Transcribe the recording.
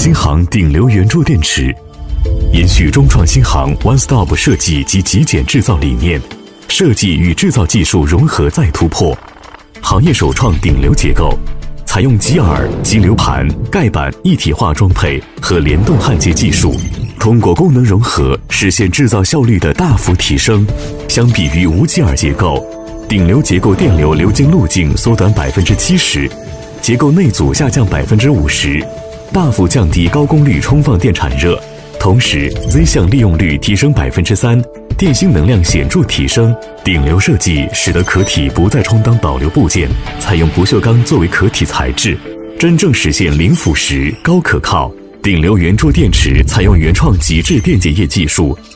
新航顶流圆柱电池，延续中创新航 One Stop 设计及极简制造理念，设计与制造技术融合再突破，行业首创顶流结构，采用极耳、激流盘、盖板一体化装配和联动焊接技术，通过功能融合实现制造效率的大幅提升。相比于无极耳结构，顶流结构电流流经路径缩短70%，结构内阻下降50%，大幅降低高功率充放电产热。同时 Z 项利用率提升3%，电芯能量显著提升。顶流设计使得壳体不再充当导流部件，采用不锈钢作为壳体材质，真正实现零腐蚀、高可靠。顶流圆柱电池采用原创极致电解液技术，